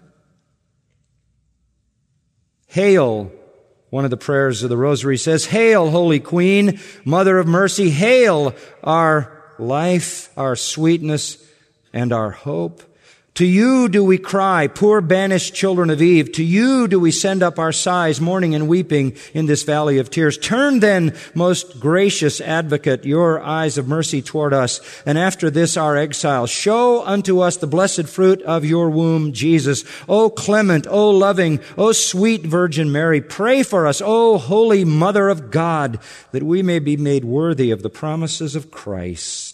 Hail, one of the prayers of the Rosary says, hail, Holy Queen, Mother of Mercy, hail our life, our sweetness, and our hope. To you do we cry, poor banished children of Eve. To you do we send up our sighs, mourning and weeping in this valley of tears. Turn then, most gracious advocate, your eyes of mercy toward us, and after this our exile, show unto us the blessed fruit of your womb, Jesus. O clement, O loving, O sweet Virgin Mary, pray for us, O holy Mother of God, that we may be made worthy of the promises of Christ.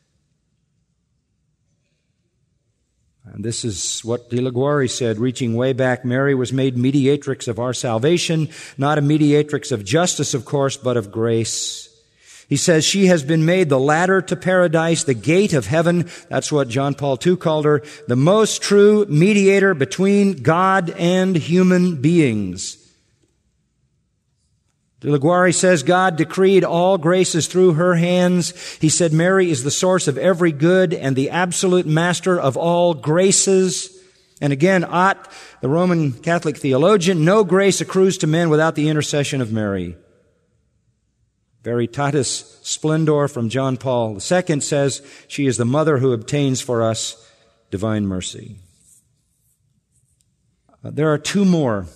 And this is what De La Guerre said, reaching way back. Mary was made mediatrix of our salvation, not a mediatrix of justice, of course, but of grace. He says she has been made the ladder to paradise, the gate of heaven. That's what John Paul II called her, the most true mediator between God and human beings. De La Guerre says God decreed all graces through her hands. He said Mary is the source of every good and the absolute master of all graces. And again, Ott, the Roman Catholic theologian, no grace accrues to men without the intercession of Mary. Veritatis Splendor from John Paul II says she is the mother who obtains for us divine mercy. There are two more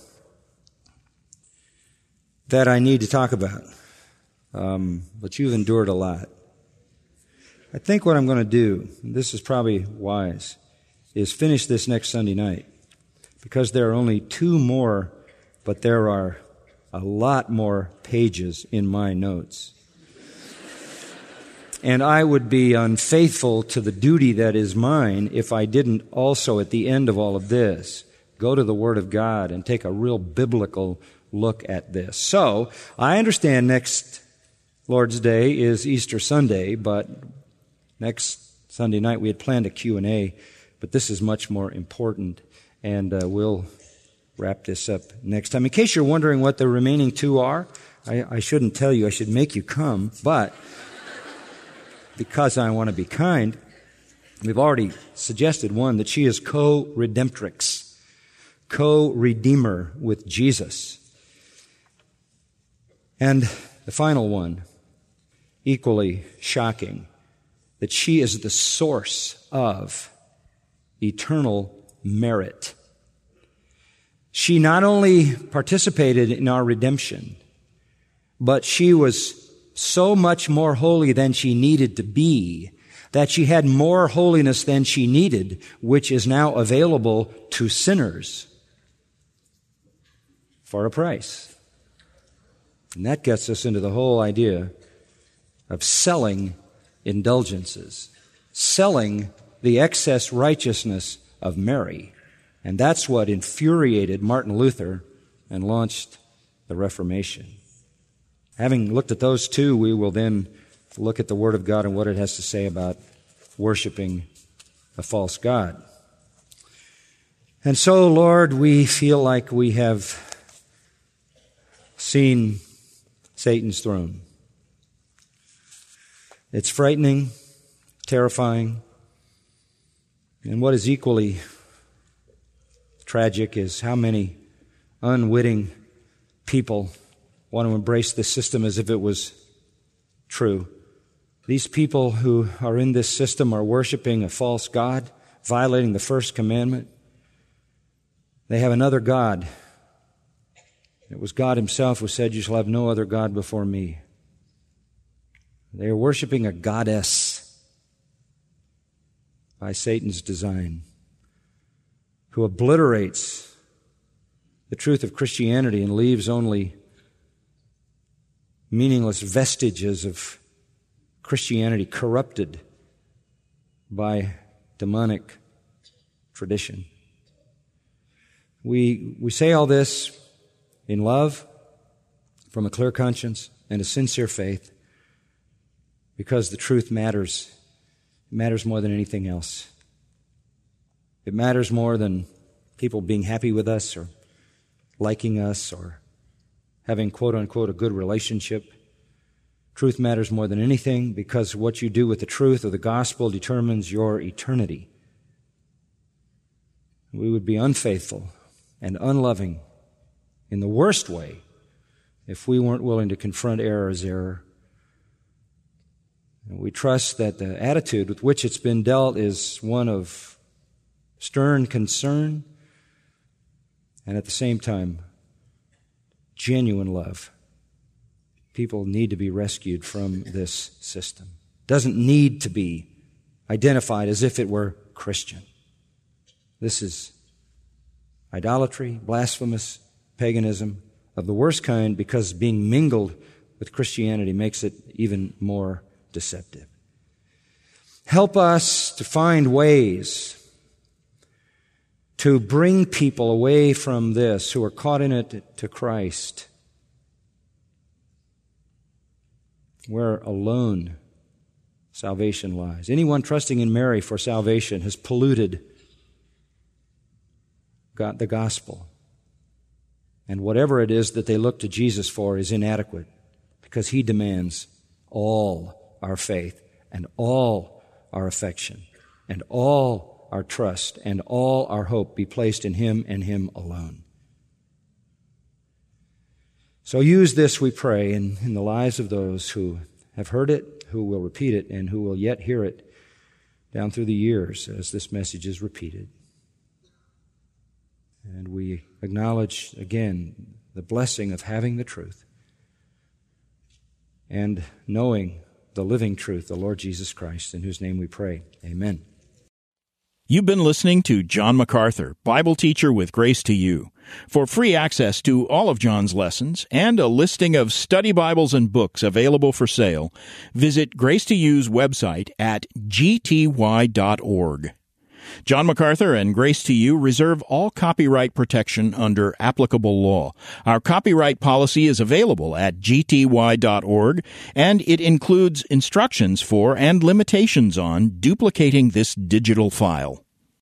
that I need to talk about. But you've endured a lot. I think what I'm going to do, and this is probably wise, is finish this next Sunday night. Because there are only two more, but there are a lot more pages in my notes. And I would be unfaithful to the duty that is mine if I didn't also, at the end of all of this, go to the Word of God and take a real biblical look at this. So, I understand next Lord's Day is Easter Sunday, but next Sunday night we had planned a Q&A, but this is much more important, and we'll wrap this up next time. In case you're wondering what the remaining two are, I shouldn't tell you, I should make you come, but because I want to be kind, we've already suggested one, that she is co-redemptrix. co-redeemer with Jesus. And the final one, equally shocking, that she is the source of eternal merit. She not only participated in our redemption, but she was so much more holy than she needed to be, that she had more holiness than she needed, which is now available to sinners for a price. And that gets us into the whole idea of selling indulgences, selling the excess righteousness of Mary. And that's what infuriated Martin Luther and launched the Reformation. Having looked at those two, we will then look at the Word of God and what it has to say about worshiping a false god. And so, Lord, we feel like we have seen Satan's throne. It's frightening, terrifying, and what is equally tragic is how many unwitting people want to embrace this system as if it was true. These people who are in this system are worshiping a false god, violating the first commandment. They have another god. It was God Himself who said, "You shall have no other god before me." They are worshiping a goddess by Satan's design, who obliterates the truth of Christianity and leaves only meaningless vestiges of Christianity corrupted by demonic tradition. We say all this in love, from a clear conscience and a sincere faith, because the truth matters. It matters more than anything else. It matters more than people being happy with us or liking us or having, quote unquote, a good relationship. Truth matters more than anything because what you do with the truth of the gospel determines your eternity. We would be unfaithful and unloving in the worst way if we weren't willing to confront error as error. And we trust that the attitude with which it's been dealt is one of stern concern and at the same time genuine love. People need to be rescued from this system. It doesn't need to be identified as if it were Christian. This is idolatry, blasphemous paganism of the worst kind, because being mingled with Christianity makes it even more deceptive. Help us to find ways to bring people away from this who are caught in it to Christ, where alone salvation lies. Anyone trusting in Mary for salvation has polluted the gospel. And whatever it is that they look to Jesus for is inadequate, because He demands all our faith and all our affection and all our trust and all our hope be placed in Him and Him alone. So use this, we pray, in the lives of those who have heard it, who will repeat it, and who will yet hear it down through the years as this message is repeated. And we acknowledge again the blessing of having the truth and knowing the living truth, the Lord Jesus Christ, in whose name we pray. Amen. You've been listening to John MacArthur, Bible teacher with Grace to You. For free access to all of John's lessons and a listing of study Bibles and books available for sale, visit Grace to You's website at gty.org. John MacArthur and Grace to You reserve all copyright protection under applicable law. Our copyright policy is available at gty.org, and it includes instructions for and limitations on duplicating this digital file.